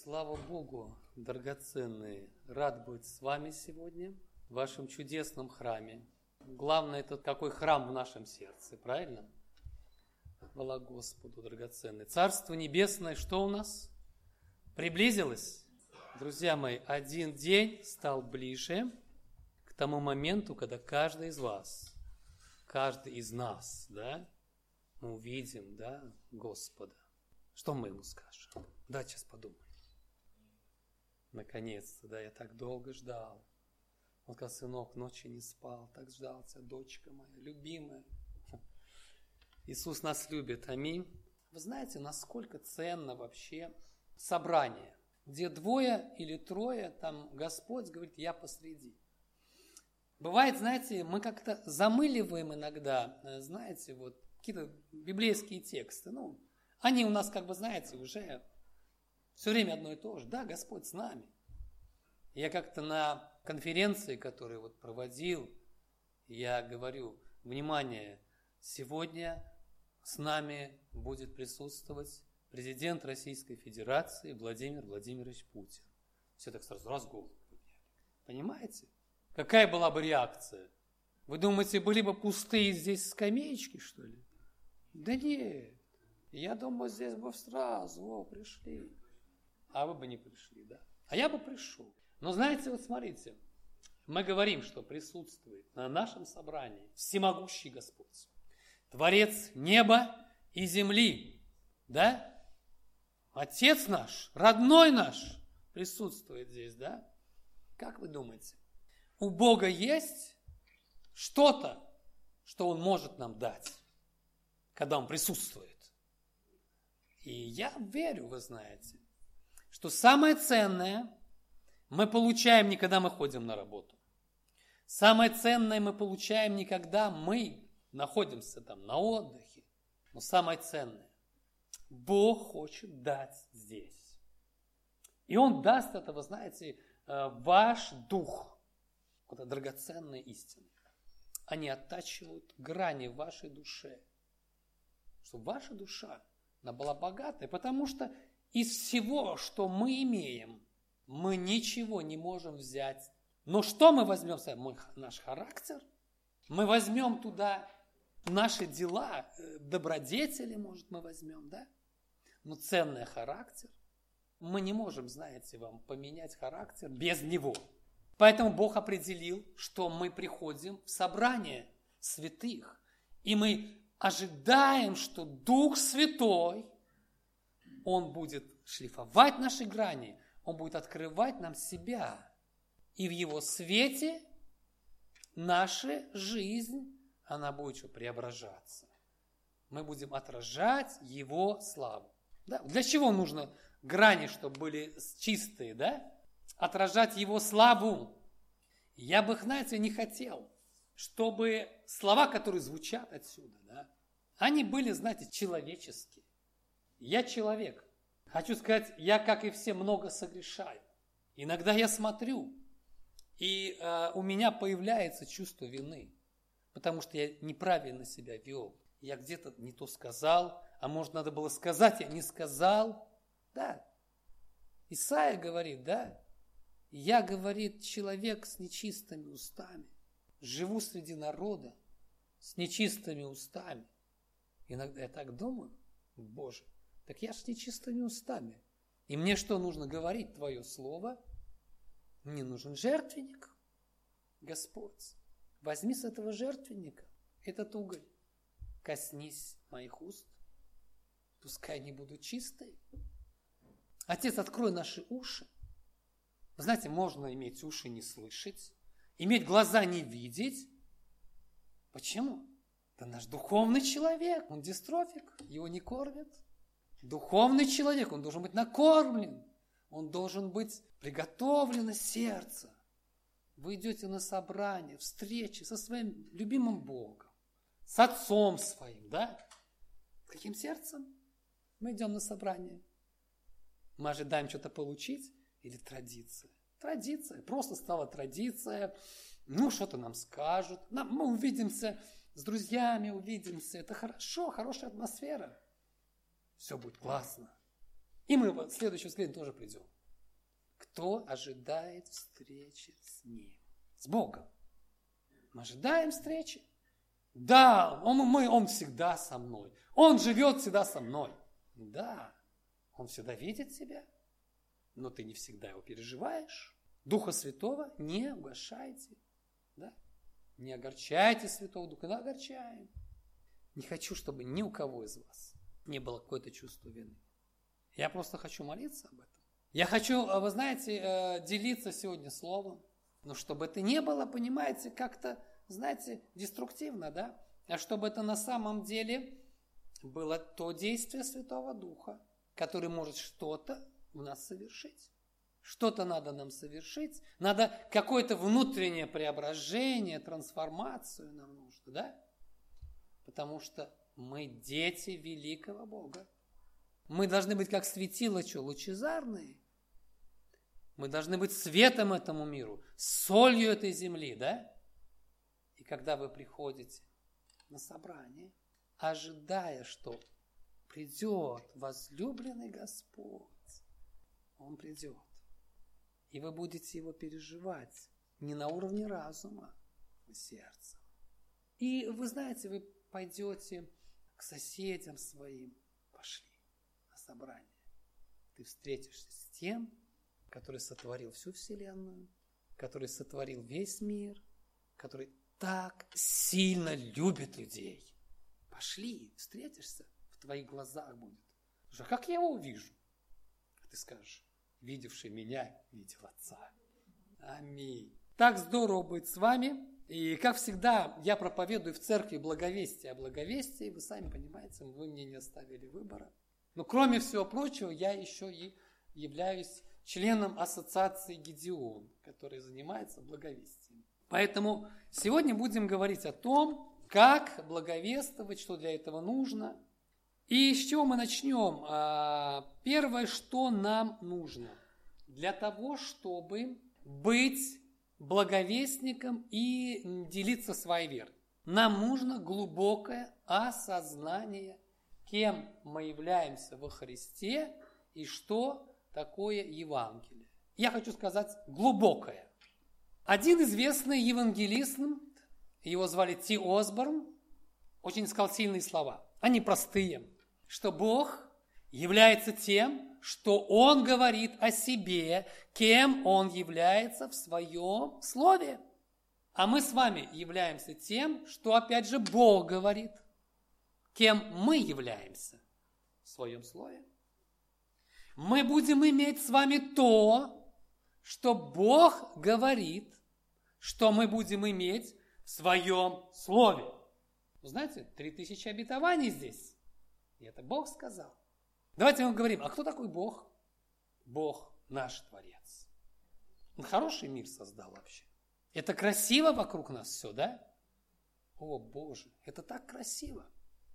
Слава Богу, драгоценные! Рад быть с вами сегодня в вашем чудесном храме. Главное, это какой храм в нашем сердце, правильно? Хвала Господу, драгоценный. Царство Небесное, что у нас? Приблизилось? Друзья мои, один день стал ближе к тому моменту, когда каждый из вас, каждый из нас, да, мы увидим, да, Господа. Что мы ему скажем? Да, сейчас подумаем. Наконец-то, да, я так долго ждал. Он сказал: сынок, ночи не спал, так ждал тебя, дочка моя, любимая. Иисус нас любит, аминь. Вы знаете, насколько ценно вообще собрание, где двое или трое, там Господь говорит: я посреди. Бывает, знаете, мы как-то замыливаем иногда, знаете, вот какие-то библейские тексты, они у нас, как бы, знаете, уже все время одно и то же. Да, Господь с нами. Я как-то на конференции, которую вот проводил, я говорю: внимание, сегодня с нами будет присутствовать президент Российской Федерации Владимир Владимирович Путин. Все так сразу раз голову подняли. Понимаете? Какая была бы реакция? Вы думаете, были бы пустые здесь скамеечки, что ли? Да нет. Я думаю, здесь бы сразу пришли. А вы бы не пришли, да? А я бы пришел. Но знаете, вот смотрите, мы говорим, что присутствует на нашем собрании всемогущий Господь, Творец неба и земли, да? Отец наш, родной наш присутствует здесь, да? Как вы думаете, у Бога есть что-то, что Он может нам дать, когда Он присутствует? И я верю, вы знаете, что самое ценное мы получаем не когда мы ходим на работу. Самое ценное мы получаем не когда мы находимся там на отдыхе. Но самое ценное Бог хочет дать здесь. И Он даст это, вы знаете, ваш дух. Это драгоценные истины. Они оттачивают грани в вашей душе. Чтобы ваша душа, она была богатой, потому что из всего, что мы имеем, мы ничего не можем взять. Но что мы возьмем с собой? Наш характер. Мы возьмем туда наши дела, добродетели, может, мы возьмем, да? Но ценный характер. Мы не можем, знаете, вам поменять характер без него. Поэтому Бог определил, что мы приходим в собрание святых. И мы ожидаем, что Дух Святой, Он будет шлифовать наши грани, Он будет открывать нам себя. И в Его свете наша жизнь, она будет что, преображаться. Мы будем отражать Его славу. Да? Для чего нужно грани, чтобы были чистые, да? Отражать Его славу. Я бы, знаете, не хотел, чтобы слова, которые звучат отсюда, да, они были, знаете, человеческие. Я человек. Хочу сказать, я, как и все, много согрешаю. Иногда я смотрю, и у меня появляется чувство вины, потому что я неправильно себя вел. Я где-то не то сказал, а может, надо было сказать, я не сказал. Да. Исайя говорит, да, я, говорит, человек с нечистыми устами. Живу среди народа с нечистыми устами. Иногда я так думаю, Боже, так я с нечистыми устами. И мне что нужно говорить? Твое слово. Мне нужен жертвенник. Господь, возьми с этого жертвенника этот уголь. Коснись моих уст. Пускай они будут чистые. Отец, открой наши уши. Вы знаете, можно иметь уши не слышать, иметь глаза не видеть. Почему? Это наш духовный человек, он дистрофик, его не кормят. Духовный человек, он должен быть накормлен, он должен быть приготовлено сердце. Вы идете на собрание, встречи со своим любимым Богом, с Отцом своим, да? Каким сердцем мы идем на собрание? Мы ожидаем что-то получить или традиция? Традиция, просто стала традиция. Что-то нам скажут. Мы увидимся с друзьями, увидимся. Это хорошо, хорошая атмосфера. Все будет классно. И мы в следующее воскресенье тоже придем. Кто ожидает встречи с Ним? С Богом. Мы ожидаем встречи. Да, Он всегда со мной. Он живет всегда со мной. Да, Он всегда видит тебя, но ты не всегда его переживаешь. Духа Святого не угошайте. Да? Не огорчайте Святого Духа. Да, огорчаем. Не хочу, чтобы ни у кого из вас не было какое-то чувство вины. Я просто хочу молиться об этом. Я хочу, вы знаете, делиться сегодня словом, но чтобы это не было, понимаете, как-то, знаете, деструктивно, да? А чтобы это на самом деле было то действие Святого Духа, который может что-то в нас совершить. Что-то надо нам совершить, надо какое-то внутреннее преображение, трансформацию нам нужно, да? Потому что мы дети великого Бога. Мы должны быть как светила, лучезарные. Мы должны быть светом этому миру, солью этой земли, да? И когда вы приходите на собрание, ожидая, что придет возлюбленный Господь, Он придет. И вы будете Его переживать не на уровне разума, а сердцем. И вы знаете, вы пойдете к соседям своим, пошли на собрание. Ты встретишься с тем, который сотворил всю вселенную, который сотворил весь мир, который так сильно любит людей. Пошли, встретишься, в твоих глазах будет. Слушай, а как я его увижу? А ты скажешь, видевший меня, видел Отца. Аминь. Так здорово быть с вами. И, как всегда, я проповедую в церкви благовестие о благовестии. Вы сами понимаете, вы мне не оставили выбора. Но, кроме всего прочего, я еще и являюсь членом ассоциации Гидеон, который занимается благовестием. Поэтому сегодня будем говорить о том, как благовествовать, что для этого нужно. И с чего мы начнем? Первое, что нам нужно для того, чтобы быть благовестником и делиться своей верой. Нам нужно глубокое осознание, кем мы являемся во Христе и что такое Евангелие. Я хочу сказать глубокое. Один известный евангелист, его звали Ти Осборн, очень сказал сильные слова. Они простые, что Бог является тем, что Он говорит о себе, кем Он является в Своем Слове. А мы с вами являемся тем, что опять же Бог говорит, кем мы являемся в Своем Слове. Мы будем иметь с вами то, что Бог говорит, что мы будем иметь в Своем Слове. Вы знаете, 3000 обетований здесь. И это Бог сказал. Давайте мы говорим, а кто такой Бог? Бог наш Творец. Он хороший мир создал вообще. Это красиво вокруг нас все, да? О, Боже, это так красиво.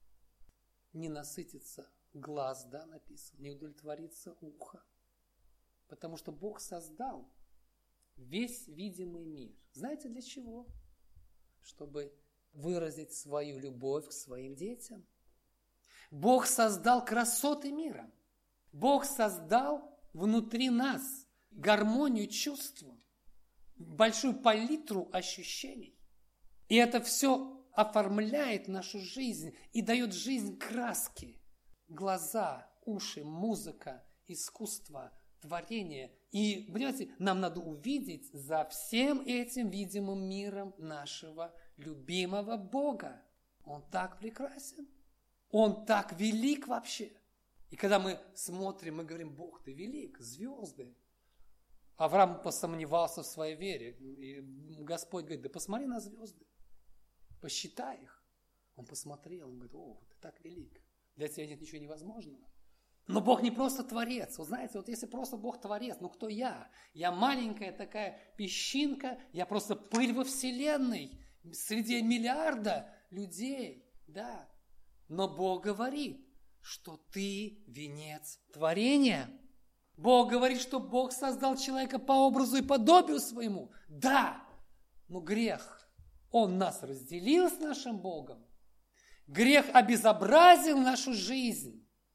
Не насытится глаз, да, написано, не удовлетворится ухо. Потому что Бог создал весь видимый мир. Знаете для чего? Чтобы выразить свою любовь к своим детям. Бог создал красоты мира. Бог создал внутри нас гармонию чувств, большую палитру ощущений. И это все оформляет нашу жизнь и дает жизнь краски. Глаза, уши, музыка, искусство, творение. И, понимаете, нам надо увидеть за всем этим видимым миром нашего любимого Бога. Он так прекрасен. Он так велик вообще. И когда мы смотрим, мы говорим, Бог, ты велик, звезды. Авраам посомневался в своей вере. И Господь говорит, да посмотри на звезды, посчитай их. Он посмотрел, он говорит, о, ты так велик. Для тебя нет ничего невозможного. Но Бог не просто творец. Вы знаете, вот если просто Бог творец, ну кто я? Я маленькая такая песчинка, я просто пыль во вселенной, среди миллиарда людей, да. Но Бог говорит, что ты венец творения. Бог говорит, что Бог создал человека по образу и подобию своему. Да, но грех, он нас разделил с нашим Богом. Грех обезобразил нашу жизнь.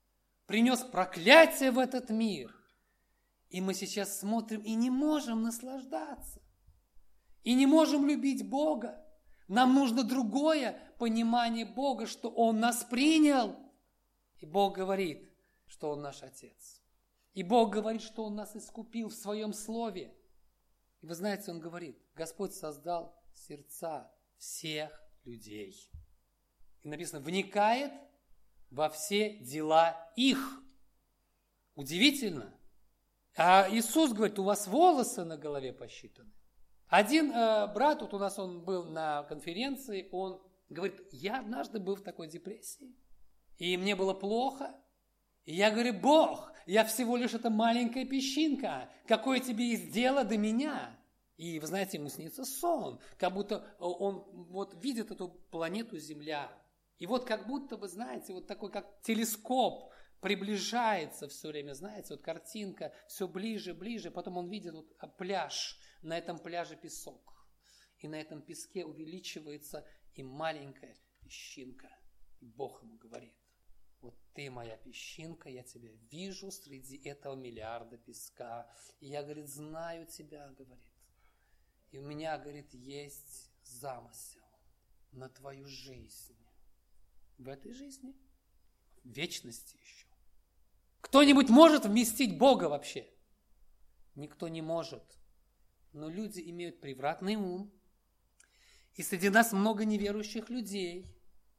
принес проклятие в этот мир. И мы сейчас смотрим и не можем наслаждаться. И не можем любить Бога. Нам нужно другое понимание Бога, что Он нас принял. И Бог говорит, что Он наш Отец. И Бог говорит, что Он нас искупил в Своем Слове. И вы знаете, Он говорит, Господь создал сердца всех людей. И написано, вникает во все дела их. Удивительно. А Иисус говорит, у вас волосы на голове посчитаны. Один брат, вот у нас он был на конференции, он говорит, я однажды был в такой депрессии, и мне было плохо. И я говорю, Бог, я всего лишь эта маленькая песчинка, какое тебе есть дело до меня? И вы знаете, ему снится сон, как будто он вот видит эту планету Земля. И вот как будто бы, знаете, вот такой как телескоп приближается все время, знаете, вот картинка все ближе, ближе, потом он видит вот пляж, на этом пляже песок. И на этом песке увеличивается и маленькая песчинка. И Бог ему говорит, вот ты моя песчинка, я тебя вижу среди этого миллиарда песка. И я, говорит, знаю тебя, говорит. И у меня, говорит, есть замысел на твою жизнь. В этой жизни, в вечности еще. Кто-нибудь может вместить Бога вообще? Никто не может. Но люди имеют превратный ум. И среди нас много неверующих людей.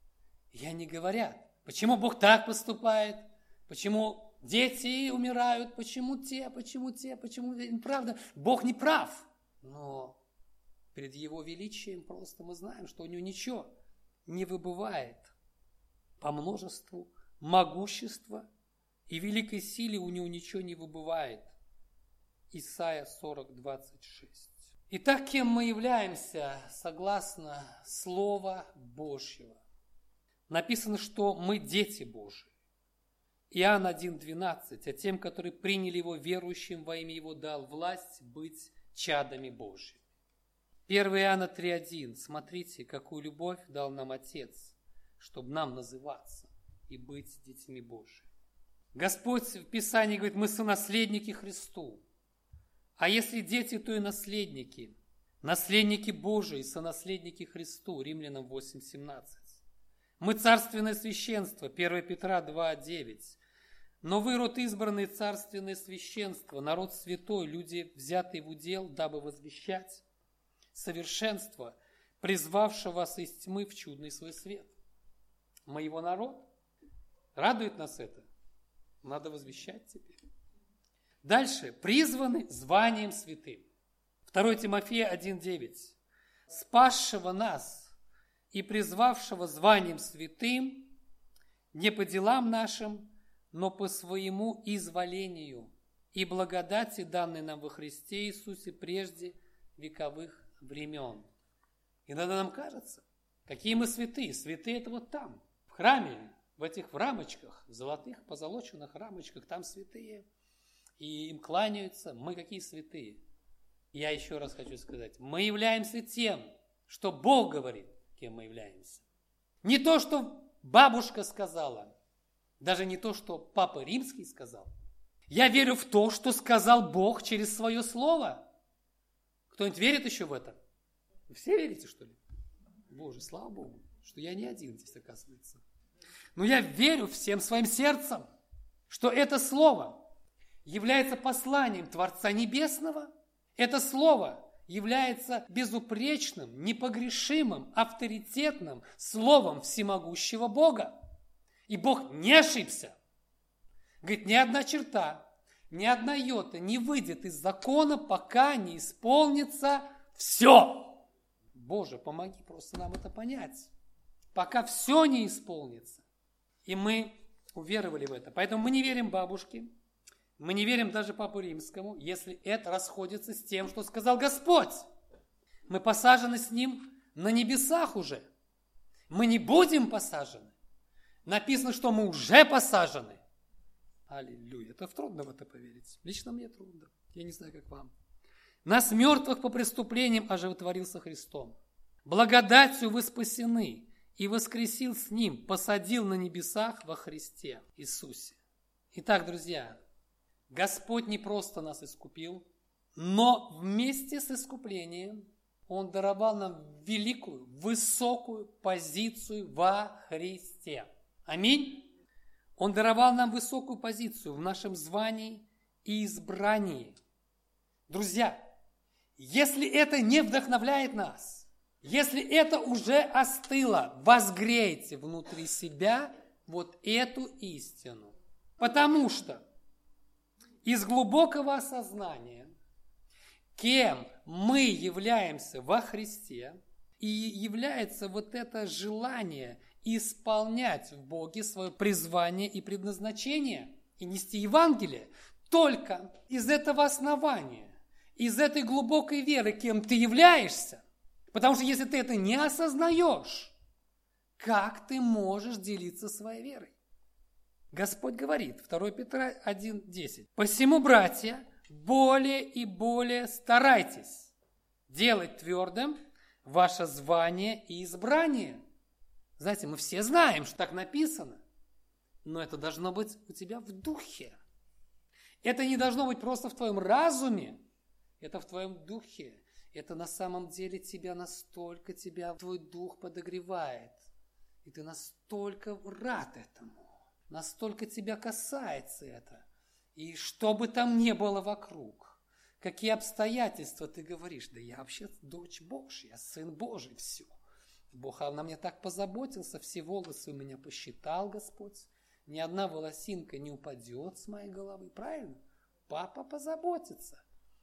И они говорят, почему Бог так поступает? Почему дети умирают? Почему те? Правда, Бог не прав. Но перед Его величием просто мы знаем, что у Него ничего не выбывает. По множеству могущества и великой силе у Него ничего не выбывает. Исайя 40:26. Итак, кем мы являемся согласно Слова Божьего? Написано, что мы дети Божии. Иоанн 1:12. А тем, которые приняли Его верующим во имя Его, дал власть быть чадами Божьими. 1 Иоанна 3:1. Смотрите, какую любовь дал нам Отец, чтобы нам называться и быть детьми Божьими. Господь в Писании говорит, мы сонаследники Христу. А если дети, то и наследники. Наследники Божии, сонаследники Христу. Римлянам 8:17. Мы царственное священство. 1 Петра 2:9. Но вы род избранный, царственное священство, народ святой, люди, взятые в удел, дабы возвещать совершенство, призвавшего вас из тьмы в чудный свой свет. Мы его народ. Радует нас это. Надо возвещать теперь. Дальше. Призваны званием святым. 2 Тимофея 1:9. Спасшего нас и призвавшего званием святым не по делам нашим, но по своему изволению и благодати, данной нам во Христе Иисусе прежде вековых времен. Иногда нам кажется, какие мы святые. Святые это вот там, в храме, в этих рамочках, в золотых позолоченных рамочках, там святые. И им кланяются, мы какие святые. Я еще раз хочу сказать, мы являемся тем, что Бог говорит, кем мы являемся. Не то, что бабушка сказала, даже не то, что Папа Римский сказал. Я верю в то, что сказал Бог через свое слово. Кто-нибудь верит еще в это? Вы все верите, что ли? Боже, слава Богу, что я не один здесь, оказывается. Но я верю всем своим сердцем, что это слово является посланием Творца Небесного. Это слово является безупречным, непогрешимым, авторитетным словом всемогущего Бога. И Бог не ошибся. Говорит, ни одна черта, ни одна йота не выйдет из закона, пока не исполнится все. Боже, помоги просто нам это понять. Пока все не исполнится. И мы уверовали в это. Поэтому мы не верим бабушке. Мы не верим даже Папу Римскому, если это расходится с тем, что сказал Господь. Мы посажены с Ним на небесах уже. Мы не будем посажены. Написано, что мы уже посажены. Аллилуйя. Это трудно в это поверить. Лично мне трудно. Я не знаю, как вам. Нас мертвых по преступлениям оживотворился Христом. Благодатью вы спасены и воскресил с Ним, посадил на небесах во Христе Иисусе. Итак, друзья, Господь не просто нас искупил, но вместе с искуплением Он даровал нам великую, высокую позицию во Христе. Аминь. Он даровал нам высокую позицию в нашем звании и избрании. Друзья, если это не вдохновляет нас, если это уже остыло, возгрейте внутри себя вот эту истину. Потому что из глубокого осознания, кем мы являемся во Христе, и является вот это желание исполнять в Боге свое призвание и предназначение, и нести Евангелие, только из этого основания, из этой глубокой веры, кем ты являешься. Потому что если ты это не осознаешь, как ты можешь делиться своей верой? Господь говорит, 2 Петра 1:10. «Посему, братья, более и более старайтесь делать твердым ваше звание и избрание». Знаете, мы все знаем, что так написано, но это должно быть у тебя в духе. Это не должно быть просто в твоем разуме, это в твоем духе. Это на самом деле настолько твой дух подогревает. И ты настолько рад этому, настолько тебя касается это. И что бы там ни было вокруг, какие обстоятельства ты говоришь, да я вообще дочь Божья, сын Божий, все. Бог на мне так позаботился, все волосы у меня посчитал Господь, ни одна волосинка не упадет с моей головы, правильно? Папа позаботится.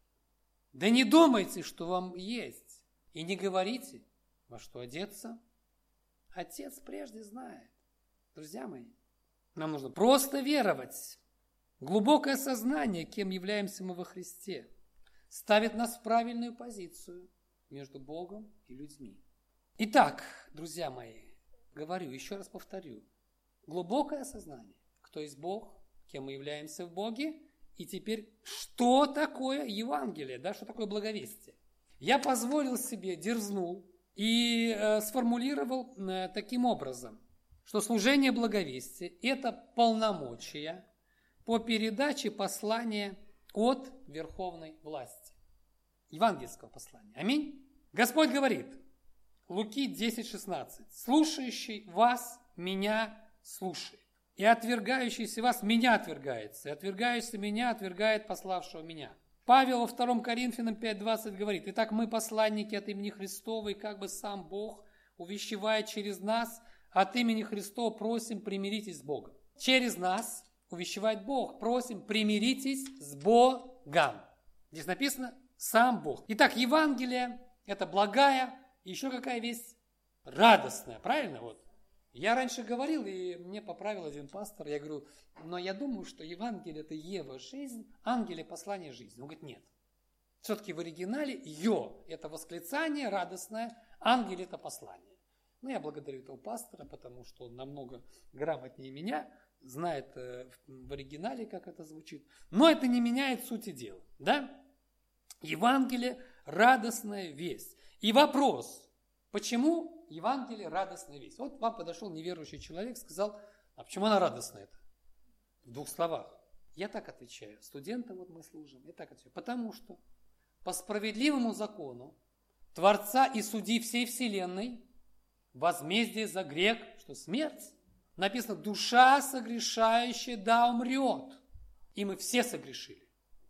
Да не думайте, что вам есть, и не говорите, во что одеться. Отец прежде знает. Друзья мои, нам нужно просто веровать. Глубокое сознание, кем являемся мы во Христе, ставит нас в правильную позицию между Богом и людьми. Итак, друзья мои, говорю, еще раз повторю. Глубокое осознание, кто есть Бог, кем мы являемся в Боге, и теперь, что такое Евангелие, да, что такое благовестие. Я позволил себе, дерзнул и сформулировал таким образом, что служение благовестия – это полномочия по передаче послания от верховной власти, евангельского послания. Аминь. Господь говорит, Луки 10:16, «Слушающий вас, меня слушает, и отвергающийся вас, меня отвергается, и отвергающийся меня отвергает пославшего меня». Павел во 2 Коринфянам 5:20 говорит, «Итак, мы посланники от имени Христова, и как бы сам Бог, увещевая через нас, от имени Христова просим, примиритесь с Богом». Через нас увещевает Бог, просим, примиритесь с Богом. Здесь написано «сам Бог». Итак, Евангелие – это благая, и еще какая весть? Радостная, правильно? Вот. Я раньше говорил, и мне поправил один пастор, я говорю, но я думаю, что Евангелие – это Ева жизнь, ангеле послание жизни. Он говорит, нет. Все-таки в оригинале «ё» – это восклицание радостное, ангеле – это послание. Ну, я благодарю этого пастора, потому что он намного грамотнее меня, знает в оригинале, как это звучит. Но это не меняет сути дела, да? Евангелие – радостная весть. И вопрос, почему Евангелие – радостная весть? Вот вам подошел неверующий человек, сказал, а почему она радостная это? В 2 словах. Я так отвечаю, студентам вот мы служим, я так отвечаю. Потому что по справедливому закону Творца и Судьи всей вселенной возмездие за грех, что смерть. Написано, душа согрешающая да умрет. И мы все согрешили.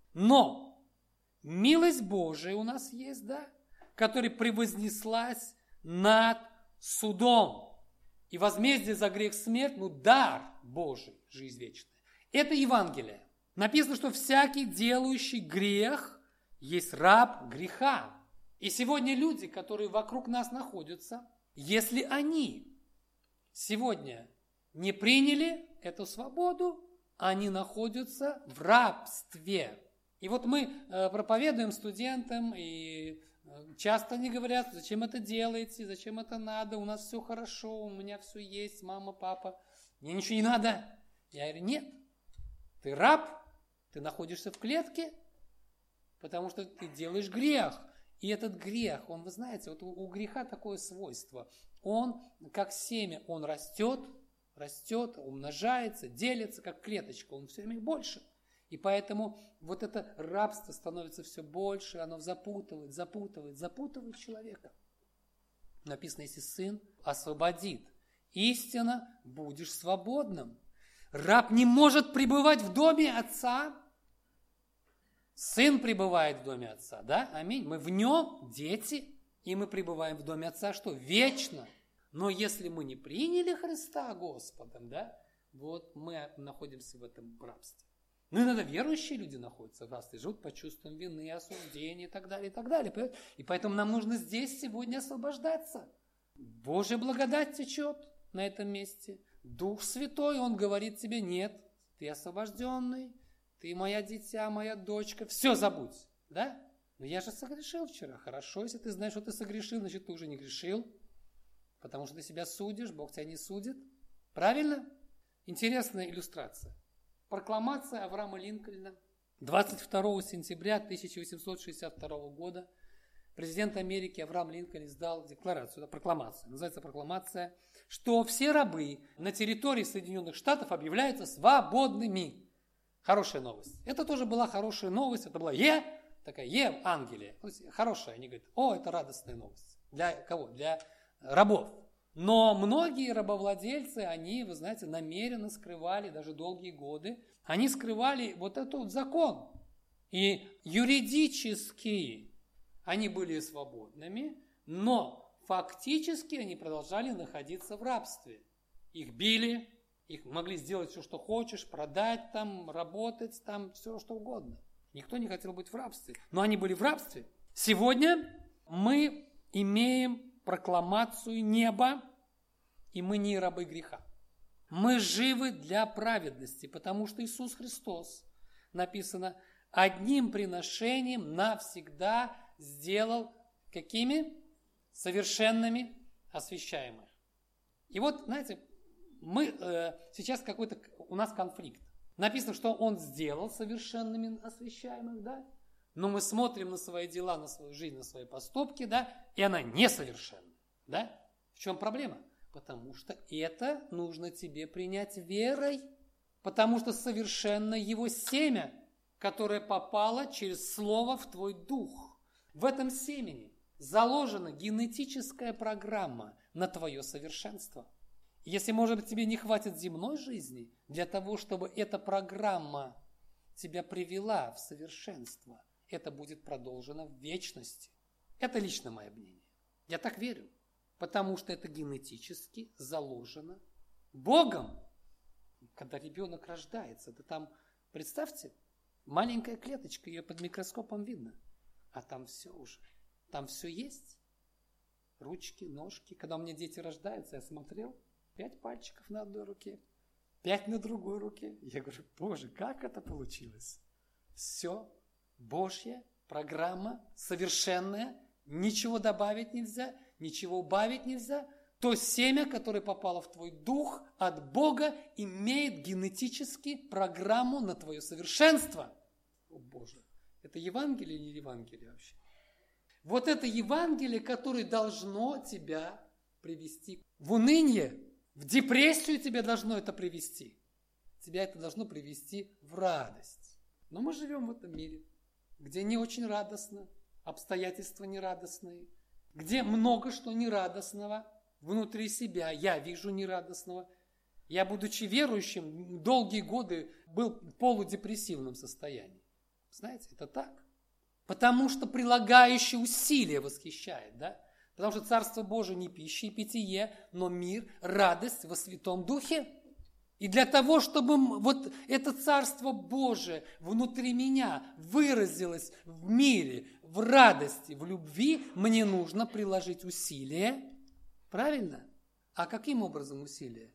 Но милость Божия у нас есть, да, которая превознеслась над судом. И возмездие за грех смерть, дар Божий, жизнь вечная. Это Евангелие. Написано, что всякий делающий грех есть раб греха. И сегодня люди, которые вокруг нас находятся, если они сегодня не приняли эту свободу, они находятся в рабстве. И вот мы проповедуем студентам, и часто они говорят, зачем это делаете, зачем это надо, у нас все хорошо, у меня все есть, мама, папа, мне ничего не надо. Я говорю, нет, ты раб, ты находишься в клетке, потому что ты делаешь грех. И этот грех, он, вы знаете, вот у греха такое свойство. Он, как семя, он растет, растет, умножается, делится, как клеточка, он все время больше. И поэтому вот это рабство становится все больше, оно запутывает человека. Написано, если Сын освободит, истинно будешь свободным. Раб не может пребывать в доме Отца. Сын пребывает в доме Отца, да? Аминь. Мы в нем дети, и мы пребываем в доме Отца, что? Вечно. Но если мы не приняли Христа Господом, да, вот мы находимся в этом рабстве. Ну, иногда верующие люди находятся в рабстве, живут по чувствам вины, осуждения и так далее, и так далее. И поэтому нам нужно здесь сегодня освобождаться. Божья благодать течет на этом месте. Дух Святой, Он говорит тебе, нет, ты освобожденный, ты моя дитя, моя дочка, все забудь, да? Но я же согрешил вчера. Хорошо, если ты знаешь, что ты согрешил, значит, ты уже не грешил, потому что ты себя судишь, Бог тебя не судит. Правильно? Интересная иллюстрация. Прокламация Авраама Линкольна 22 сентября 1862 года президент Америки Авраам Линкольн издал декларацию, прокламацию, называется прокламация, что все рабы на территории Соединенных Штатов объявляются свободными. Хорошая новость. Это тоже была хорошая новость, это была такая Евангелие. Хорошая, они говорят, это радостная новость. Для кого? Для рабов. Но многие рабовладельцы, они, вы знаете, намеренно скрывали, даже долгие годы, они скрывали вот этот вот закон. И юридически они были свободными, но фактически они продолжали находиться в рабстве. Их били, их могли сделать все, что хочешь, продать там, работать там, все, что угодно. Никто не хотел быть в рабстве, но они были в рабстве. Сегодня мы имеем прокламацию неба, и мы не рабы греха. Мы живы для праведности, потому что Иисус Христос, написано, одним приношением навсегда сделал какими? Совершенными освящаемых. И вот, знаете, сейчас у нас конфликт. Написано, что Он сделал совершенными освящаемых, да? Но мы смотрим на свои дела, на свою жизнь, на свои поступки, да, и она несовершенна, да? В чем проблема? Потому что это нужно тебе принять верой, потому что совершенно Его семя, которое попало через Слово в твой дух. В этом семени заложена генетическая программа на твое совершенство. Если, может быть, тебе не хватит земной жизни для того, чтобы эта программа тебя привела в совершенство, это будет продолжено в вечности. Это лично мое мнение. Я так верю. Потому что это генетически заложено Богом. Когда ребенок рождается, это там, представьте, маленькая клеточка, ее под микроскопом видно. А там все уже. Там все есть. Ручки, ножки. Когда у меня дети рождаются, я смотрел, 5 пальчиков на одной руке, 5 на другой руке. Я говорю, Боже, как это получилось? Все. Божья программа, совершенная, ничего добавить нельзя, ничего убавить нельзя. То семя, которое попало в твой дух от Бога, имеет генетически программу на твое совершенство. О Боже, это Евангелие или не Евангелие вообще? Вот это Евангелие, которое должно тебя привести в уныние, в депрессию тебя должно это привести. Тебя это должно привести в радость. Но мы живем в этом мире, где не очень радостно, обстоятельства нерадостные, где много что нерадостного внутри себя. Я вижу нерадостного. Я, будучи верующим, долгие годы был в полудепрессивном состоянии. Знаете, это так. Потому что прилагающее усилие восхищает, да? Потому что Царство Божие не пища и питье, но мир, радость во Святом Духе. И для того, чтобы вот это Царство Божие внутри меня выразилось в мире, в радости, в любви, мне нужно приложить усилия. Правильно? А каким образом усилия?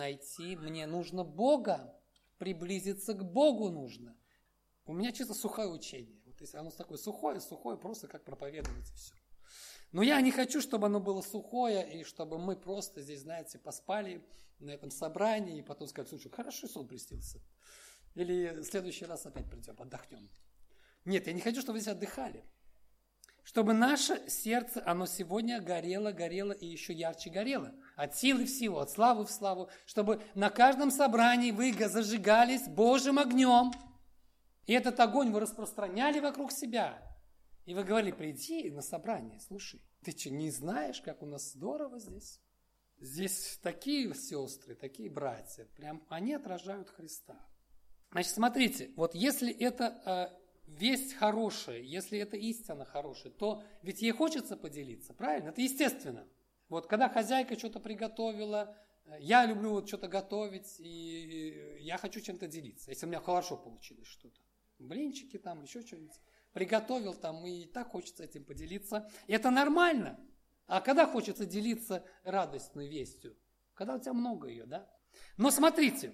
Мне нужно Бога, приблизиться к Богу нужно. У меня чисто сухое учение. Вот если оно такое сухое, просто как проповедовать и все. Но я не хочу, чтобы оно было сухое, и чтобы мы просто здесь, знаете, поспали на этом собрании, и потом сказали, слушай, хорошо сон приснился. Или в следующий раз опять придем, отдохнем. Нет, я не хочу, чтобы вы здесь отдыхали. Чтобы наше сердце, оно сегодня горело и еще ярче горело. от силы в силу, от славы в славу, чтобы на каждом собрании вы зажигались Божьим огнем. И этот огонь вы распространяли вокруг себя. И вы говорили, приди на собрание, слушай, ты что, не знаешь, как у нас здорово здесь? Здесь такие сестры, такие братья, прям они отражают Христа. Значит, смотрите, вот если это весть хорошая, если это истина хорошая, то ведь ей хочется поделиться, правильно? Это естественно. Вот когда хозяйка что-то приготовила, я люблю вот что-то готовить, и я хочу чем-то делиться, если у меня хорошо получилось что-то. Блинчики там, еще что-нибудь. Приготовил там, и так хочется этим поделиться. И это нормально. А когда хочется делиться радостной вестью? Когда у тебя много ее, да? Но смотрите,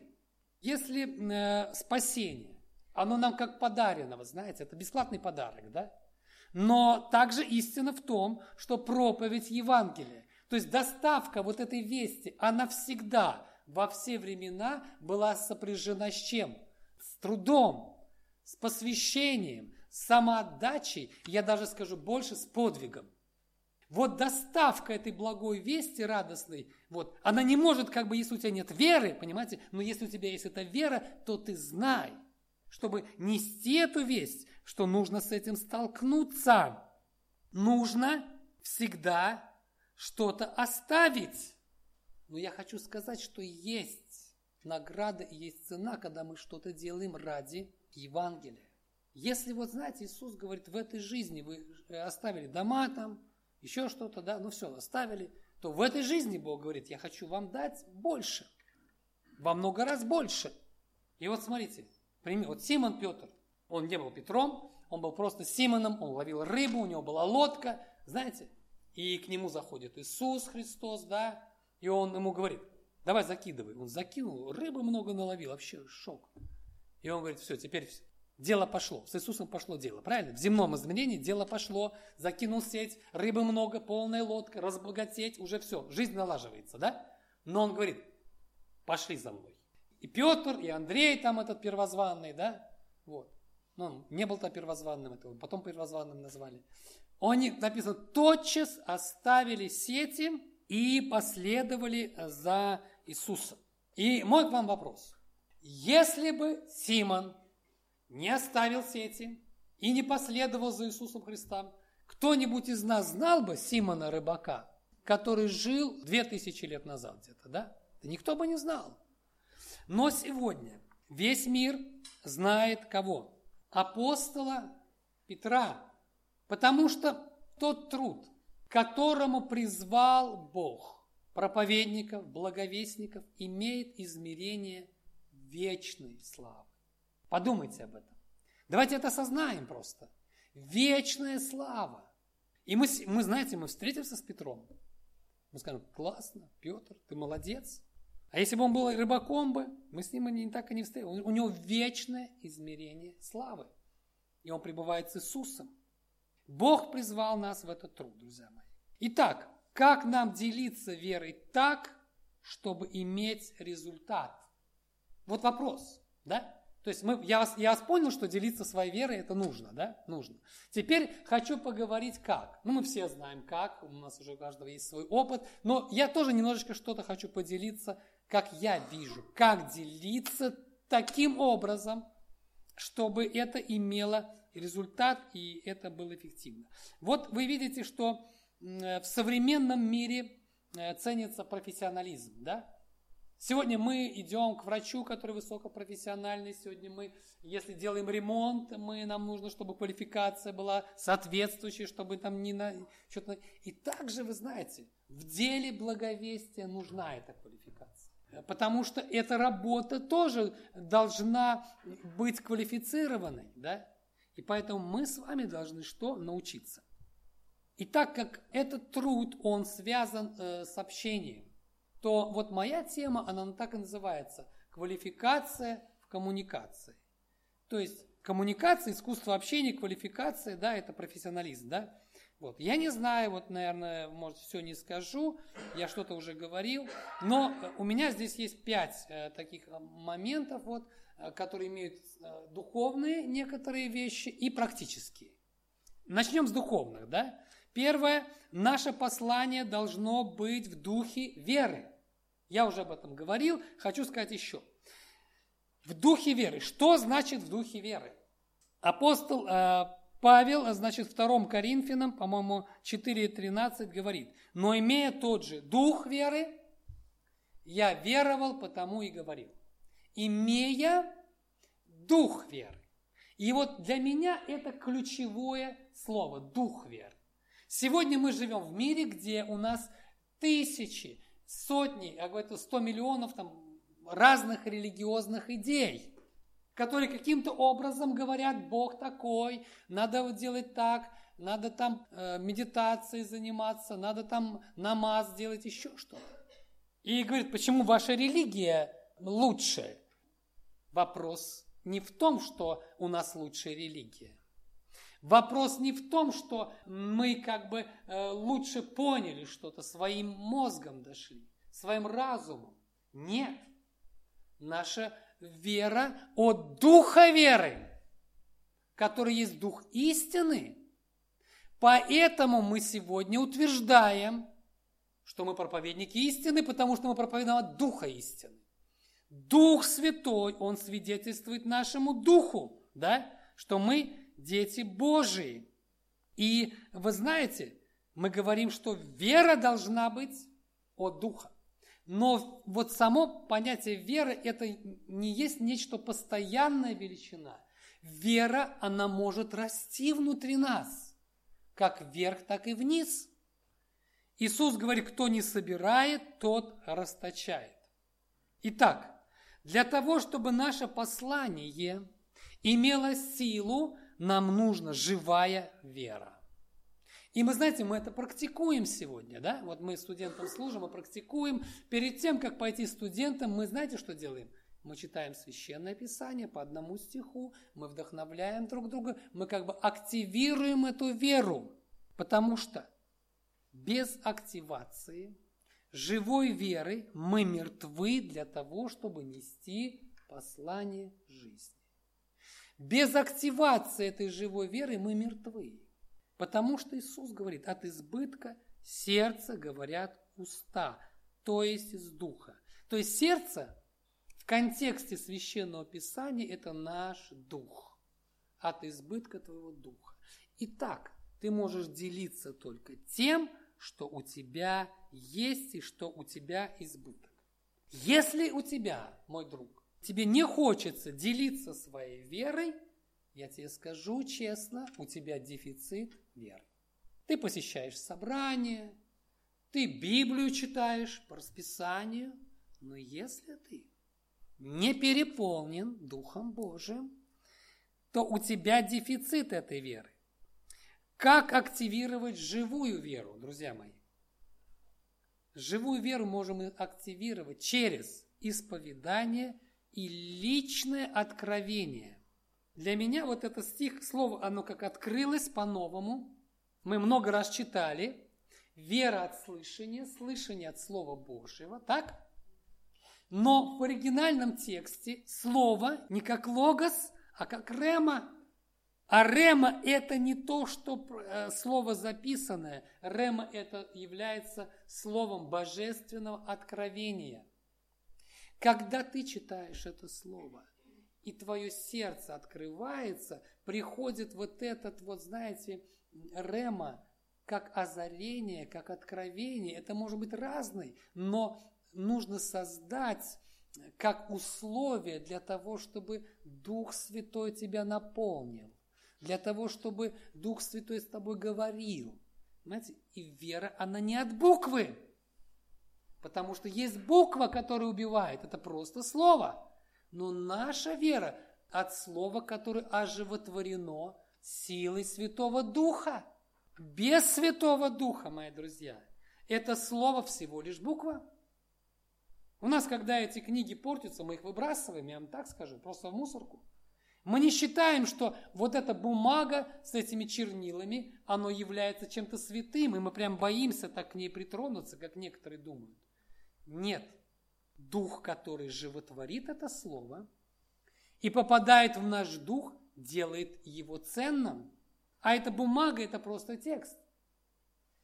если спасение, оно нам как подарено, вы знаете, это бесплатный подарок, да? Но также истина в том, что проповедь Евангелия, то есть доставка вот этой вести, она всегда, во все времена была сопряжена с чем? С трудом, с посвящением, с самоотдачей, я даже скажу больше, с подвигом. Вот доставка этой благой вести радостной, вот, она не может, как бы, если у тебя нет веры, понимаете, но если у тебя есть эта вера, то ты знай, чтобы нести эту весть, что нужно с этим столкнуться. Нужно всегда что-то оставить. Но я хочу сказать, что есть награда и есть цена, когда мы что-то делаем ради Евангелия. Если вот, знаете, Иисус говорит, в этой жизни вы оставили дома там, еще что-то, да, ну все, оставили, то в этой жизни Бог говорит, я хочу вам дать больше, во много раз больше. И вот смотрите, вот Симон Петр, он не был Петром, он был просто Симоном, он ловил рыбу, у него была лодка, знаете, и к нему заходит Иисус Христос, да, и он ему говорит, давай закидывай. Он закинул, рыбы много наловил, вообще шок. И он говорит, все, теперь дело пошло. С Иисусом пошло дело, правильно? В земном измерении дело пошло, закинул сеть, рыбы много, полная лодка, разбогатеть, уже все, жизнь налаживается, да? Но он говорит, пошли за мной. И Петр, и Андрей там этот первозванный, да? Вот. Ну, он не был-то первозванным, это потом первозванным назвали. Они, написано, тотчас оставили сети и последовали за Иисусом. И мой к вам вопрос. Если бы Симон не оставил сети и не последовал за Иисусом Христом, кто-нибудь из нас знал бы Симона Рыбака, который жил 2000 лет назад где-то, да? Да никто бы не знал. Но сегодня весь мир знает кого? Апостола Петра. Потому что тот труд, к которому призвал Бог проповедников, благовестников, имеет измерение вечной славы. Подумайте об этом. Давайте это осознаем просто. Вечная слава. И мы знаете, мы встретимся с Петром. Мы скажем, классно, Петр, ты молодец. А если бы он был рыбаком бы, мы с ним не так и не встретились. У него вечное измерение славы. И он пребывает с Иисусом. Бог призвал нас в этот труд, друзья мои. Итак, как нам делиться верой так, чтобы иметь результат? Вот вопрос, да? То есть я вас понял, что делиться своей верой это нужно, да? Нужно. Теперь хочу поговорить как. Ну, мы все знаем как, у нас уже у каждого есть свой опыт, но я тоже немножечко что-то хочу поделиться, как я вижу, как делиться таким образом, чтобы это имело результат и это было эффективно. Вот вы видите, что в современном мире ценится профессионализм, да? Сегодня мы идем к врачу, который высокопрофессиональный. Сегодня мы, если делаем ремонт, нам нужно, чтобы квалификация была соответствующая, чтобы там не на что-то. И также, вы знаете, в деле благовестия нужна эта квалификация. Потому что эта работа тоже должна быть квалифицированной, да? И поэтому мы с вами должны что? Научиться. И так как этот труд, он связан с общением, то вот моя тема, она так и называется – квалификация в коммуникации. То есть коммуникация, искусство общения, квалификация, да, это профессионализм, да. Вот. Я не знаю, вот, наверное, может, все не скажу, я что-то уже говорил, но у меня здесь есть 5 таких моментов, вот, которые имеют духовные некоторые вещи и практические. Начнем с духовных, да. Первое, наше послание должно быть в духе веры. Я уже об этом говорил, хочу сказать еще. В духе веры. Что значит в духе веры? Апостол Павел, значит, в 2 Коринфянам, по-моему, 4:13 говорит: «Но имея тот же дух веры, я веровал, потому и говорил». Имея дух веры. И вот для меня это ключевое слово – дух веры. Сегодня мы живем в мире, где у нас тысячи, сотни, я говорю, 100 миллионов там, разных религиозных идей, которые каким-то образом говорят: Бог такой, надо делать так, надо там медитацией заниматься, надо там намаз делать, еще что-то. И говорит: почему ваша религия лучше? Вопрос не в том, что у нас лучшая религия. Вопрос не в том, что мы как бы лучше поняли что-то, своим мозгом дошли, своим разумом. Нет. Наша вера от духа веры, который есть дух истины. Поэтому мы сегодня утверждаем, что мы проповедники истины, потому что мы проповедуем от духа истины. Дух Святой, Он свидетельствует нашему духу, да, что мы дети Божии. И вы знаете, мы говорим, что вера должна быть от духа. Но вот само понятие веры, это не есть нечто постоянная величина. Вера, она может расти внутри нас, как вверх, так и вниз. Иисус говорит: кто не собирает, тот расточает. Итак, для того, чтобы наше послание имело силу, нам нужна живая вера. И мы, знаете, мы это практикуем сегодня, да? Вот мы студентам служим, мы практикуем. Перед тем, как пойти студентам, мы, знаете, что делаем? Мы читаем Священное Писание по одному стиху, мы вдохновляем друг друга, мы как бы активируем эту веру, потому что без активации живой веры мы мертвы для того, чтобы нести послание жизни. Без активации этой живой веры мы мертвы. Потому что Иисус говорит: от избытка сердца говорят уста, то есть из духа. То есть сердце в контексте Священного Писания – это наш дух. От избытка твоего духа. Итак, ты можешь делиться только тем, что у тебя есть и что у тебя избыток. Если у тебя, мой друг, тебе не хочется делиться своей верой, я тебе скажу честно, у тебя дефицит веры. Ты посещаешь собрания, ты Библию читаешь по расписанию, но если ты не переполнен Духом Божиим, то у тебя дефицит этой веры. Как активировать живую веру, друзья мои? Живую веру можем активировать через исповедание и личное откровение. Для меня вот этот стих, слово, оно как открылось по-новому. Мы много раз читали. Вера от слышания, слышание от Слова Божьего, так? Но в оригинальном тексте слово не как логос, а как рема. А рема – это не то, что слово записанное. Рема – это является словом божественного откровения. Когда ты читаешь это слово, и твое сердце открывается, приходит вот этот, вот знаете, рема, как озарение, как откровение. Это может быть разный, но нужно создать как условие для того, чтобы Дух Святой тебя наполнил. Для того, чтобы Дух Святой с тобой говорил. Понимаете? И вера, она не от буквы. Потому что есть буква, которая убивает. Это просто слово. Но наша вера от слова, которое оживотворено силой Святого Духа. Без Святого Духа, мои друзья, это слово всего лишь буква. У нас, когда эти книги портятся, мы их выбрасываем, я вам так скажу, просто в мусорку. Мы не считаем, что вот эта бумага с этими чернилами, оно является чем-то святым, и мы прям боимся так к ней притронуться, как некоторые думают. Нет. Дух, который животворит это слово и попадает в наш дух, делает его ценным. А эта бумага – это просто текст.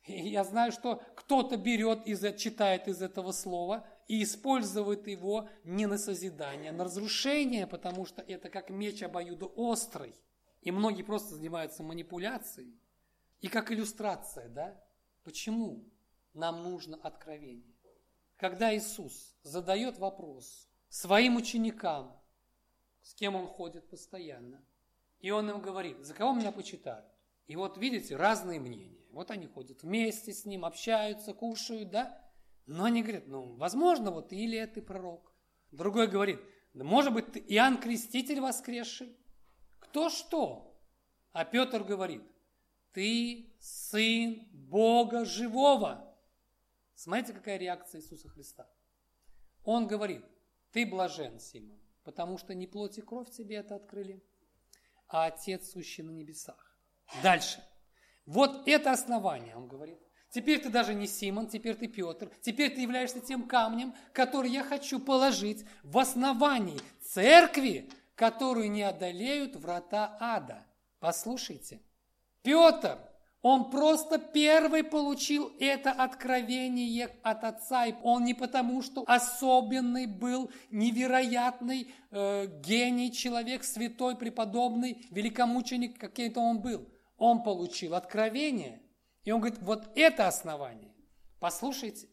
И я знаю, что кто-то берет, читает из этого слова и использует его не на созидание, а на разрушение, потому что это как меч обоюдоострый. И многие просто занимаются манипуляцией. И как иллюстрация, да? Почему нам нужно откровение? Когда Иисус задает вопрос своим ученикам, с кем Он ходит постоянно, и Он им говорит, за кого меня почитают? И вот видите, разные мнения. Вот они ходят вместе с Ним, общаются, кушают, да? Но они говорят, возможно, вот Илия ты пророк. Другой говорит, да может быть, ты Иоанн Креститель воскресший. Кто что? А Петр говорит, ты Сын Бога Живого. Смотрите, какая реакция Иисуса Христа. Он говорит, ты блажен, Симон, потому что не плоть и кровь тебе это открыли, а Отец, сущий на небесах. Дальше. Вот это основание, он говорит. Теперь ты даже не Симон, теперь ты Петр. Теперь ты являешься тем камнем, который я хочу положить в основании церкви, которую не одолеют врата ада. Послушайте. Петр, он просто первый получил это откровение от Отца. И он не потому, что особенный был, невероятный гений, человек, святой, преподобный, великомученик, каким-то он был. Он получил откровение. И он говорит, вот это основание. Послушайте.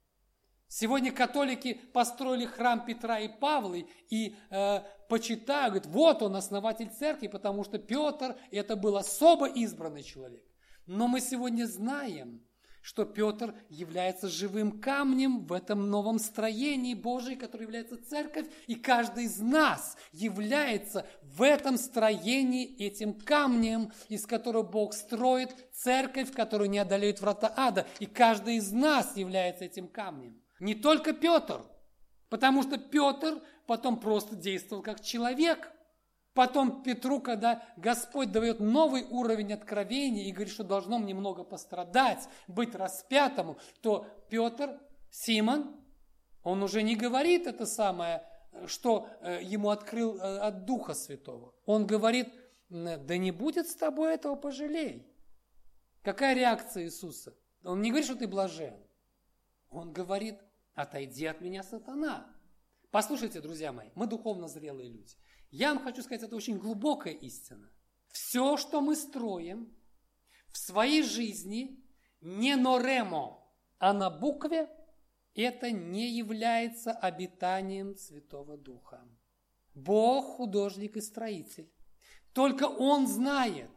Сегодня католики построили храм Петра и Павла и почитают, говорят, вот он основатель церкви, потому что Петр это был особо избранный человек. Но мы сегодня знаем, что Петр является живым камнем в этом новом строении Божьей, которое является церковь, и каждый из нас является в этом строении этим камнем, из которого Бог строит церковь, которую не одолеют врата ада, и каждый из нас является этим камнем. Не только Петр, потому что Петр потом просто действовал как человек. Потом Петру, когда Господь дает новый уровень откровения и говорит, что должно мне много пострадать, быть распятому, то Петр, Симон, он уже не говорит это самое, что ему открыл от Духа Святого. Он говорит, да не будет с тобой этого, пожалей. Какая реакция Иисуса? Он не говорит, что ты блажен. Он говорит, отойди от меня, сатана. Послушайте, друзья мои, мы духовно зрелые люди. Я вам хочу сказать, это очень глубокая истина. Все, что мы строим в своей жизни, не норемо, а на букве, это не является обитанием Святого Духа. Бог художник и строитель. Только Он знает,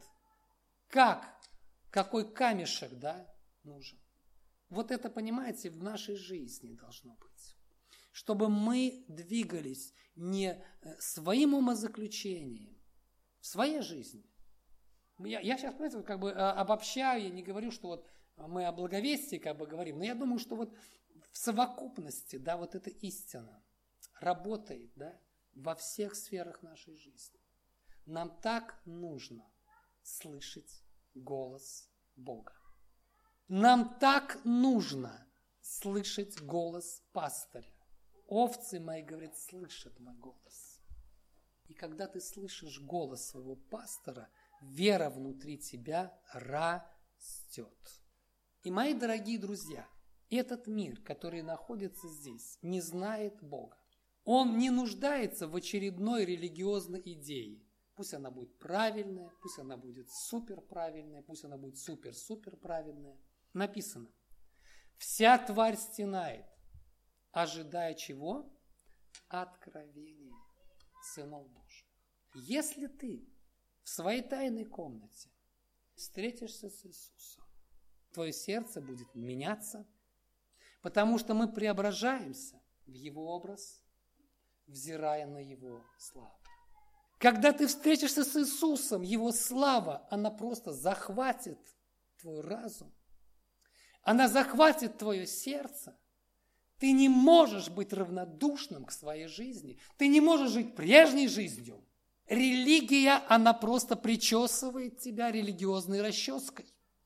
какой камешек, нужен. Вот это, понимаете, в нашей жизни должно быть. Чтобы мы двигались не своим умозаключением в своей жизни. Я сейчас, понимаете, обобщаю, я не говорю, что вот мы о благовестии говорим, но я думаю, что вот в совокупности, вот эта истина работает, во всех сферах нашей жизни. Нам так нужно слышать голос Бога. Нам так нужно слышать голос пастыря. Овцы мои, говорит, слышат мой голос. И когда ты слышишь голос своего пастора, вера внутри тебя растет. И, мои дорогие друзья, этот мир, который находится здесь, не знает Бога. Он не нуждается в очередной религиозной идее. Пусть она будет правильная, пусть она будет суперправильная, пусть она будет супер-супер правильная. Написано, вся тварь стенает, ожидая чего? Откровения сынов Божьих. Если ты в своей тайной комнате встретишься с Иисусом, твое сердце будет меняться, потому что мы преображаемся в Его образ, взирая на Его славу. Когда ты встретишься с Иисусом, Его слава, она просто захватит твой разум, она захватит твое сердце. Ты не можешь быть равнодушным к своей жизни. Ты не можешь жить прежней жизнью. Религия, она просто причесывает тебя религиозной расческой.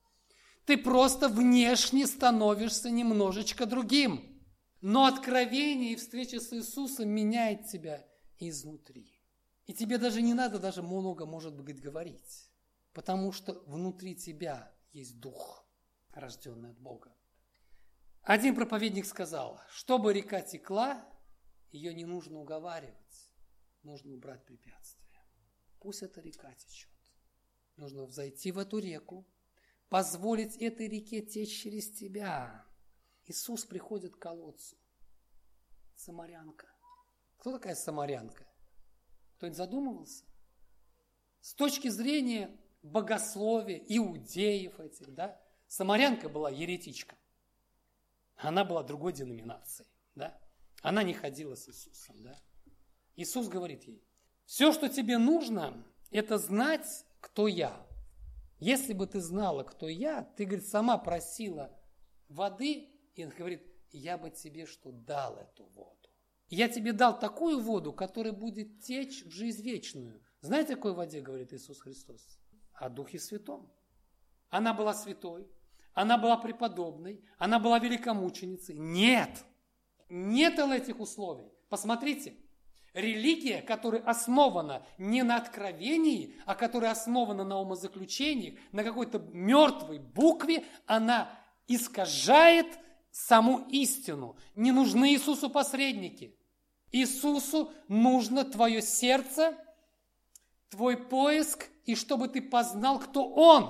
Ты просто внешне становишься немножечко другим. Но откровение и встреча с Иисусом меняет тебя изнутри. И тебе даже не надо даже много, может быть, говорить. Потому что внутри тебя есть Дух. рожденный от Бога. Один проповедник сказал, чтобы река текла, ее не нужно уговаривать, нужно убрать препятствия. Пусть эта река течет. Нужно взойти в эту реку, позволить этой реке течь через тебя. Иисус приходит к колодцу. Самарянка. Кто такая самарянка? Кто-нибудь задумывался? С точки зрения богословия, иудеев этих, да, самарянка была еретичка. Она была другой деноминации, да. Она не ходила с Иисусом, да. Иисус говорит ей, все, что тебе нужно, это знать, кто я. Если бы ты знала, кто я, ты, говорит, сама просила воды, и он говорит, я бы тебе что дал эту воду. Я тебе дал такую воду, которая будет течь в жизнь вечную. Знаете, о какой воде говорит Иисус Христос? О Духе Святом. Она была святой, она была преподобной, она была великомученицей. Нет! Нет этих условий. Посмотрите, религия, которая основана не на откровении, а которая основана на умозаключениях, на какой-то мертвой букве, она искажает саму истину. Не нужны Иисусу посредники. Иисусу нужно твое сердце, твой поиск, и чтобы ты познал, кто Он.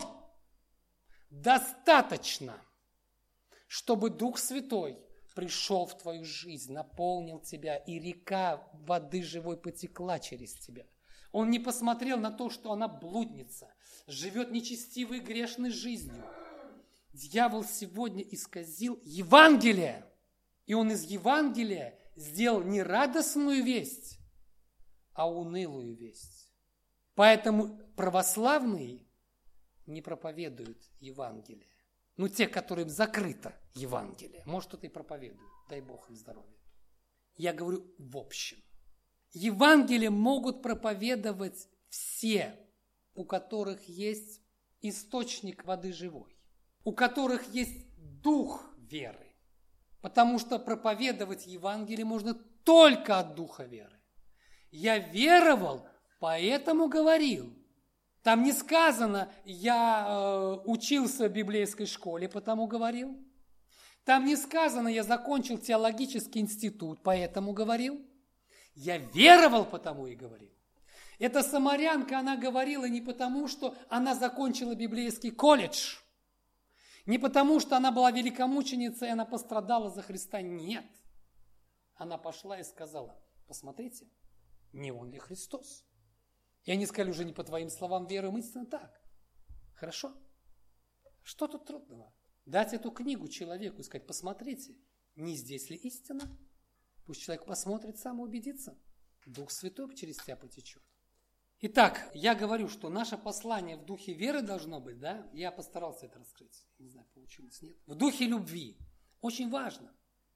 Достаточно, чтобы Дух Святой пришел в твою жизнь, наполнил тебя, и река воды живой потекла через тебя. Он не посмотрел на то, что она блудница, живет нечестивой грешной жизнью. Дьявол сегодня исказил Евангелие, и он из Евангелия сделал не радостную весть, а унылую весть. Поэтому православные не проповедуют Евангелие. Ну, те, которым закрыто Евангелие. Может, кто-то и проповедует. Дай Бог им здоровья. Я говорю в общем. Евангелие могут проповедовать все, у которых есть источник воды живой, у которых есть дух веры. Потому что проповедовать Евангелие можно только от духа веры. Я веровал, поэтому говорил. Там не сказано, я учился в библейской школе, потому говорил. Там не сказано, я закончил теологический институт, поэтому говорил. Я веровал, потому и говорил. Эта самарянка, она говорила не потому, что она закончила библейский колледж, не потому, что она была великомученицей, и она пострадала за Христа. Нет. Она пошла и сказала, посмотрите, не Он ли Христос? И они сказали, уже не по твоим словам веруем, истинно так. Хорошо? Что тут трудного? Дать эту книгу человеку и сказать, посмотрите, не здесь ли истина? Пусть человек посмотрит, сам убедится. Дух Святой через тебя потечет. Итак, я говорю, что наше послание в духе веры должно быть, да? Я постарался это раскрыть. Не знаю, получилось, нет. В духе любви. Очень важно.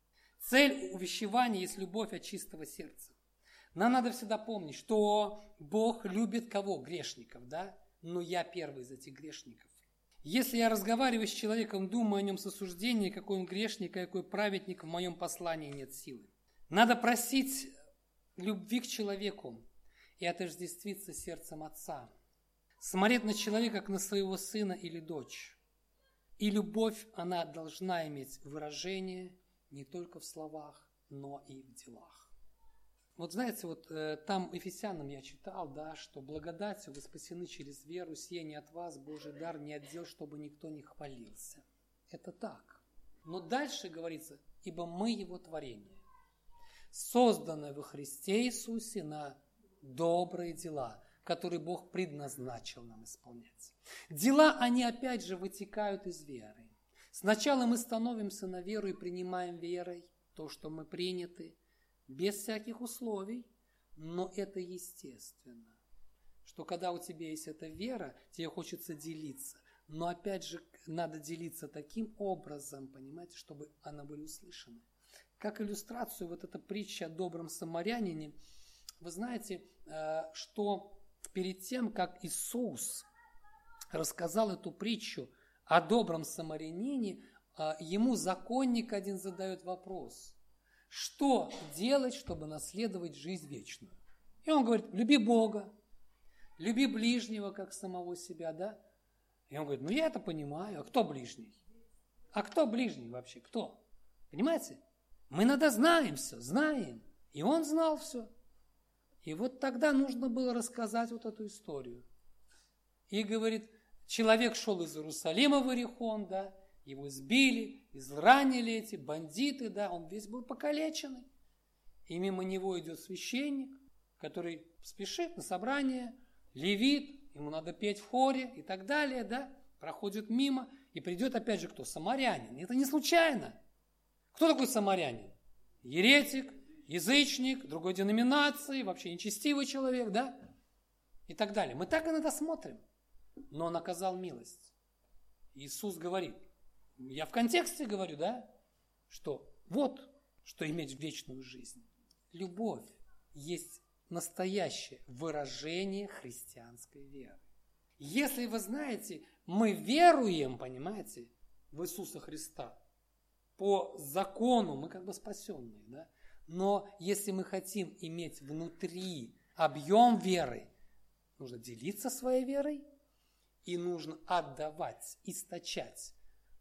Цель увещевания есть любовь от чистого сердца. Нам надо всегда помнить, что Бог любит кого? Грешников, да? Но я первый из этих грешников. Если я разговариваю с человеком, думаю о нем с осуждением, какой он грешник, какой праведник, в моем послании нет силы. Надо просить любви к человеку и отождествиться сердцем Отца. Смотреть на человека, как на своего сына или дочь. И любовь, она должна иметь выражение не только в словах, но и в делах. Вот знаете, вот там Ефесянам я читал, да, что благодатью вы спасены через веру, сие не от вас, Божий дар не отдел, чтобы никто не хвалился. Это так. Но дальше говорится, ибо мы Его творение, созданное во Христе Иисусе на добрые дела, которые Бог предназначил нам исполнять. Дела, они опять же вытекают из веры. Сначала мы становимся на веру и принимаем верой то, что мы приняты, без всяких условий, но это естественно, что когда у тебя есть эта вера, тебе хочется делиться. Но опять же, надо делиться таким образом, понимаете, чтобы она была услышана. Как иллюстрацию, вот эта притча о добром самарянине, вы знаете, что перед тем, как Иисус рассказал эту притчу о добром самарянине, ему законник один задает вопрос. Что делать, чтобы наследовать жизнь вечную? И он говорит, люби Бога, люби ближнего, как самого себя, да? И он говорит, ну я это понимаю, а кто ближний? А кто ближний вообще? Кто? Понимаете? Мы иногда знаем все, знаем. И он знал все. И вот тогда нужно было рассказать вот эту историю. И говорит, человек шел из Иерусалима в Иерихон, да, его избили, изранили эти бандиты, да, он весь был покалеченный. И мимо него идет священник, который спешит на собрание, левит, ему надо петь в хоре и так далее, да, проходит мимо, и придет опять же кто? Самарянин. Это не случайно. Кто такой самарянин? Еретик, язычник, другой деноминации, вообще нечестивый человек, да? И так далее. Мы так иногда смотрим. Но он оказал милость. Иисус говорит, я в контексте говорю, да, что вот, что иметь вечную жизнь. Любовь есть настоящее выражение христианской веры. Если вы знаете, мы веруем, понимаете, в Иисуса Христа, по закону мы как бы спасенные, да? Но если мы хотим иметь внутри объем веры, нужно делиться своей верой и нужно отдавать, источать.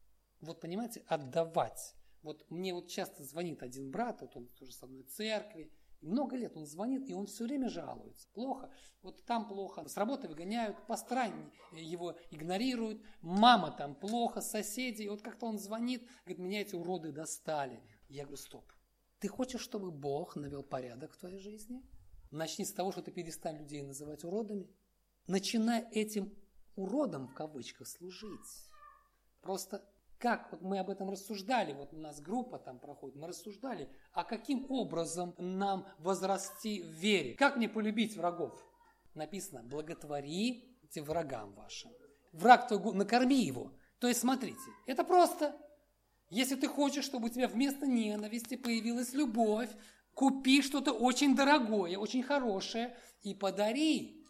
Вот понимаете, отдавать. Вот мне вот часто звонит один брат, вот он тоже со мной в церкви, много лет он звонит, и он все время жалуется. Плохо, вот там плохо, с работы выгоняют, пастора его игнорируют, мама там плохо, соседи. И вот как-то он звонит, говорит, меня эти уроды достали. Я говорю, стоп, ты хочешь, чтобы Бог навел порядок в твоей жизни? Начни с того, что ты перестань людей называть уродами. Начинай этим уродом в кавычках служить. Просто как вот мы об этом рассуждали, вот у нас группа там проходит, мы рассуждали, а каким образом нам возрасти в вере? Как мне полюбить врагов? Написано, благотворите врагам вашим. Враг твой, накорми его. То есть смотрите, это просто. Если ты хочешь, чтобы у тебя вместо ненависти появилась любовь, купи что-то очень дорогое, очень хорошее и подари.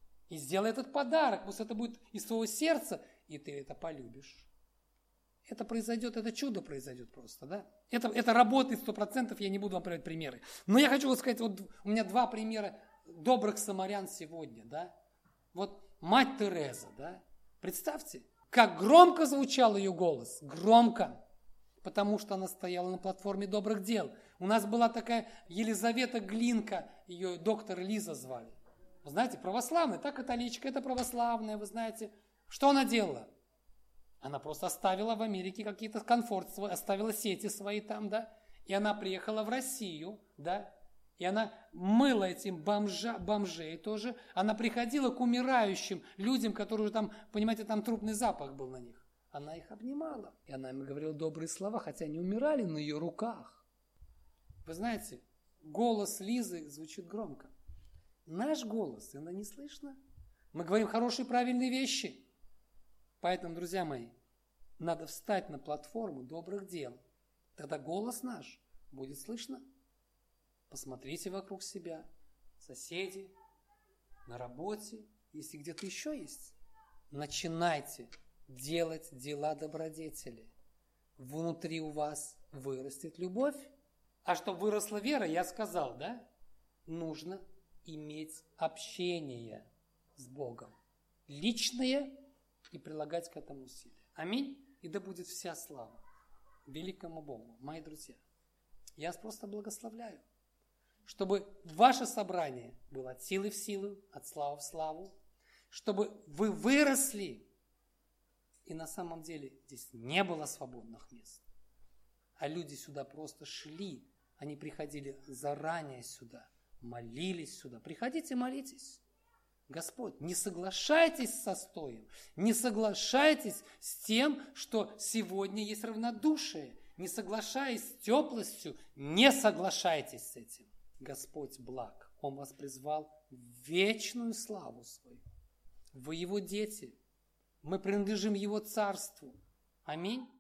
И сделай этот подарок, пусть это будет из твоего сердца, и ты это полюбишь. Это произойдет, это чудо произойдет просто, да? Это работает 100%, я не буду вам приводить примеры. Но я хочу вот сказать, вот у меня 2 примера добрых самарян сегодня, да? Вот мать Тереза, да? Представьте, как громко звучал ее голос, громко, потому что она стояла на платформе добрых дел. У нас была такая Елизавета Глинка, ее доктор Лиза звали. Вы знаете, православная, та католичка, это православная, вы знаете. Что она делала? Она просто оставила в Америке какие-то комфорт, оставила сети свои там, да, и она приехала в Россию, да, и она мыла этим бомжей тоже, она приходила к умирающим людям, которые уже там, понимаете, там трупный запах был на них. Она их обнимала, и она им говорила добрые слова, хотя они умирали на ее руках. Вы знаете, голос Лизы звучит громко. Наш голос, иногда не слышно. Мы говорим хорошие, правильные вещи. Поэтому, друзья мои, надо встать на платформу добрых дел. Тогда голос наш будет слышно. Посмотрите вокруг себя, соседи, на работе, если где-то еще есть. Начинайте делать дела добродетели. Внутри у вас вырастет любовь. А чтобы выросла вера, я сказал, да? Нужно иметь общение с Богом. Личное и прилагать к этому усилия. Аминь. И да будет вся слава великому Богу. Мои друзья, я вас просто благословляю, чтобы ваше собрание было от силы в силу, от славы в славу, чтобы вы выросли, и на самом деле здесь не было свободных мест, а люди сюда просто шли, они приходили заранее сюда, молились сюда. Приходите, молитесь. Господь, не соглашайтесь со стоем, не соглашайтесь с тем, что сегодня есть равнодушие, не соглашаясь с теплостью, не соглашайтесь с этим. Господь благ, Он вас призвал в вечную славу свою. Вы Его дети, мы принадлежим Его царству. Аминь.